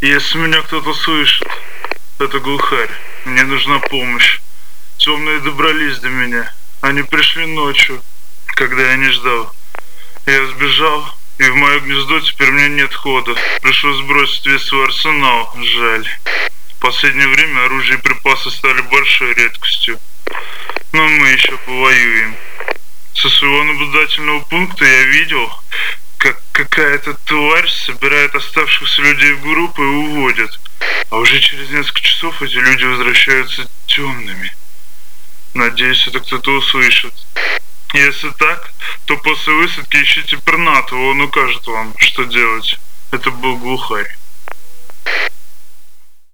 Если меня кто-то слышит, это глухарь. Мне нужна помощь. Темные добрались до меня. Они пришли ночью, когда я не ждал. Я сбежал, и в мое гнездо теперь мне нет хода. Пришлось сбросить весь свой арсенал. Жаль. В последнее время оружие и припасы стали большой редкостью. Но мы еще повоюем. Со своего наблюдательного пункта я видел, как какая-то тварь собирает оставшихся людей в группы и уводит. А уже через несколько часов эти люди возвращаются темными. Надеюсь, это кто-то услышит. Если так, то после высадки ищите Пернатого, он укажет вам, что делать. Это был глухарь.